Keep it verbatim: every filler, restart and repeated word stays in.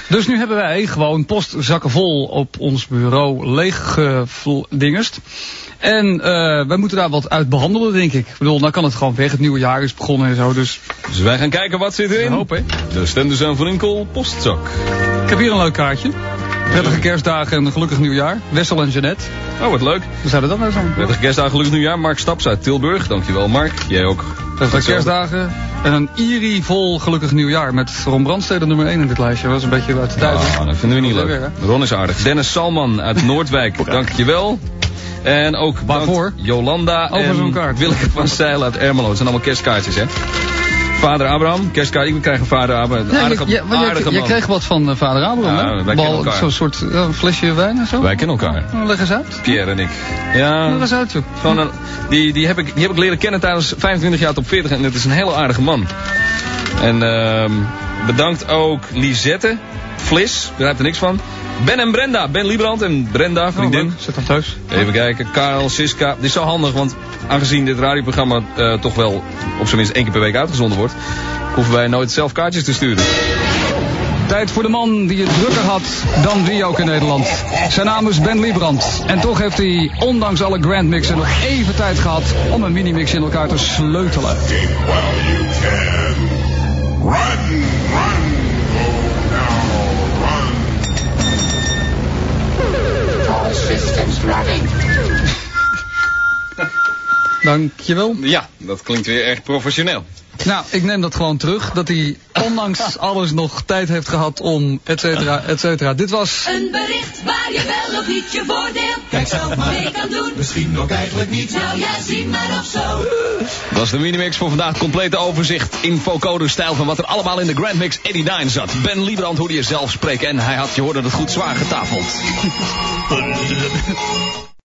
Dus nu hebben wij gewoon postzakken vol op ons bureau leeggedingest. En uh, wij moeten daar wat uit behandelen, denk ik. Ik bedoel, nou kan het gewoon weg. Het nieuwe jaar is begonnen en zo, dus... Dus wij gaan kijken wat zit erin. Hoop, hè? De Stendersaan van Inkel postzak. Ik heb hier een leuk kaartje. Prettige kerstdagen en een gelukkig nieuwjaar. Wessel en Jeannette. Oh, wat leuk. Hoe zou dat dan nou zijn? Prettige kerstdagen, gelukkig nieuwjaar. Mark Staps uit Tilburg. Dankjewel, Mark. Jij ook. Prettige kerstdagen en een Iri vol gelukkig nieuwjaar. Met Ron Brandstede nummer één in dit lijstje. Dat was een beetje uit de tijd. Ah, dat vinden we niet leuk. Weer, Ron is aardig. Dennis Salman uit Noordwijk. Dankjewel. En ook waarvoor? Jolanda over zo'n kaart. Willeke van Zijl uit Ermelo. Het zijn allemaal kerstkaartjes, hè? Vader Abraham, kerstkaart. Ik krijg een vader Abraham. Een ja, aardige, je, je, aardige man. Je kreeg wat van uh, vader Abraham, ja, hè? Wij kennen elkaar. Zo'n soort uh, flesje wijn en zo. Wij kennen elkaar. Nou, leg eens uit. Pierre en ik. Ja. Leg eens uit, joh. Gewoon een, die, die, heb ik, die heb ik leren kennen tijdens vijfentwintig jaar top veertig. En het is een hele aardige man. En uh, bedankt ook Lisette, Flis, begrijpt er niks van. Ben en Brenda, Ben Liebrand en Brenda, vriendin. Oh, zit dan thuis. Even kijken, Karel, Siska. Dit is zo handig, want aangezien dit radioprogramma uh, toch wel op zijn minst één keer per week uitgezonden wordt, hoeven wij nooit zelf kaartjes te sturen. Tijd voor de man die het drukker had dan wie ook in Nederland. Zijn naam is Ben Liebrand. En toch heeft hij, ondanks alle grandmixen, nog even tijd gehad om een minimix in elkaar te sleutelen. Dig while you can. Run, run, go now, run. All systems running. Dankjewel. Ja, dat klinkt weer erg professioneel. Nou, ik neem dat gewoon terug. Dat hij ondanks alles nog tijd heeft gehad om et cetera, et cetera. Dit was... een bericht waar je wel of niet je voordeel Kijk zelf maar. mee kan doen. Misschien ook eigenlijk niet. Nou ja, zie maar of zo. Dat was de Minimix voor vandaag. Complete overzicht in vocode-stijl van wat er allemaal in de Grandmix eenennegentig zat. Ben Liebrand hoorde je zelf spreken en hij had, je hoorde het goed zwaar getafeld.